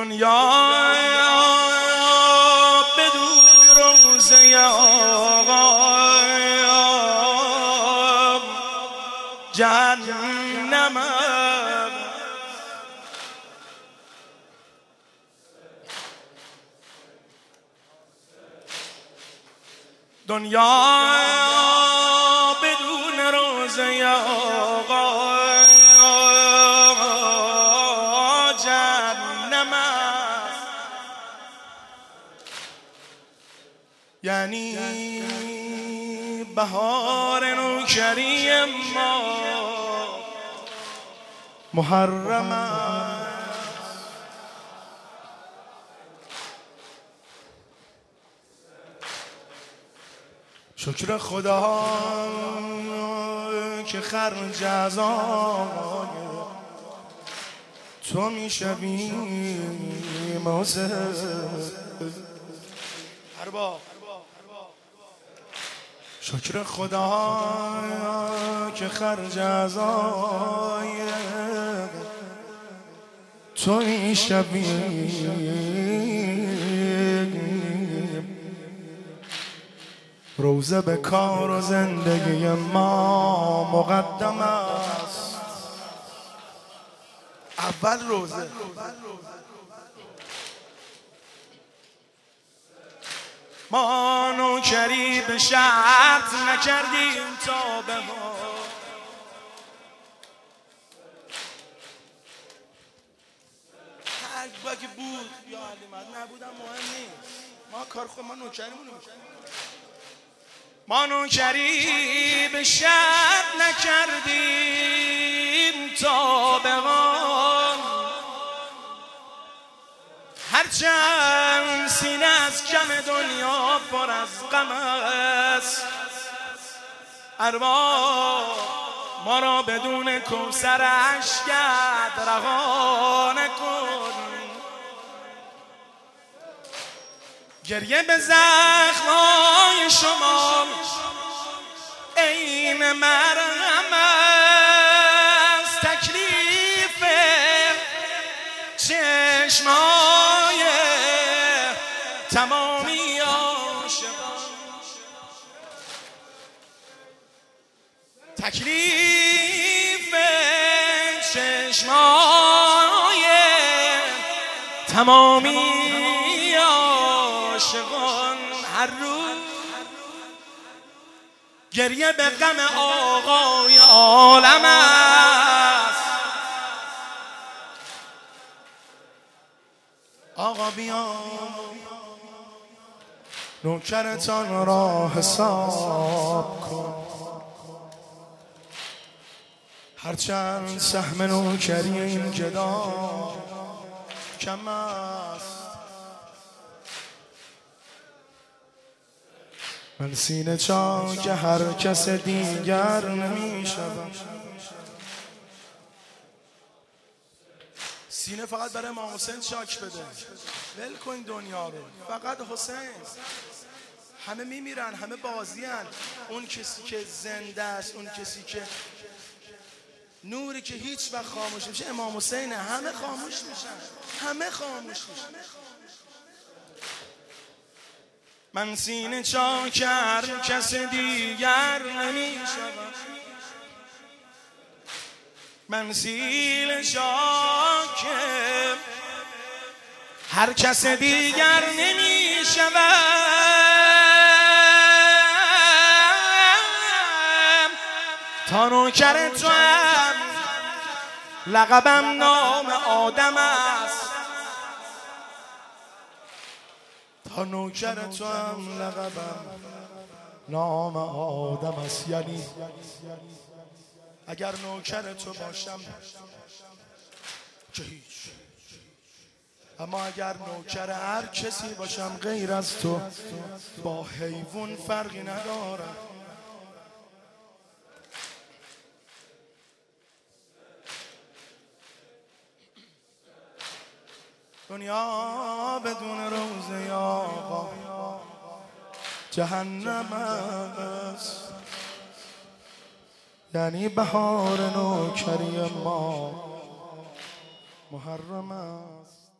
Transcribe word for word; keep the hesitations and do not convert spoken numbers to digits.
دنیا بدون روزه آقا جهنم. دنیا بدون روزه آقا جهنم است. یعنی بهار نوکری ما محرم است. شکر خدا که خرج از آقای تو میشوی موزه. شکر خدا که خرج از آقای تو میشوی روزه. به کار و زندگی ما مقدم است. اول روزه. ما نوکری به شرط نکردیم تا به ما اگه بود یا علیمت نبودم مهم نیست. ما کار خود ما نوکریمونو میکنیم. ما نوکری به شرط نکردیم تا به ما هرچند سینه از کم دنیا پر از غم است. ارباب ما را بدون کوثر اشکت رها نکن. گریه به زخمای شما عین مرهم است. تکلیف چشمای تمامی عاشقان، تکلیف چشمای تمامی عاشقان هر روز گریه به غم آقای عالم است. آقا بیا نوکرتان را حساب کن. هرچند سهم نوکری این گدا کم است. من سینه چاک که هر کس دیگر نمی شود. سینه فقط برای امام حسین چاک بده. ول کن دنیا رو، فقط حسین. همه میمیرن، همه بازیان. اون کسی که زنده است، اون کسی که نوری که هیچ وقت خاموش میشه امام حسینه. همه خاموش میشن، همه خاموش میشن. من سینه چاکر کس دیگر نمی شود. من سینه چاکر هر کس دیگر نمی شود. تا نوکر تو هم لقبم نام آدم است. تا نوکر تو هم لقبم نام آدم است. یعنی اگر نوکر تو باشم که هیچ، اما اگر نوکر هر کسی باشم غیر از تو با حیوان فرقی ندارم. دنیا بدون روزه آقا جهنم است. یعنی بهار نوکری ما محرم است.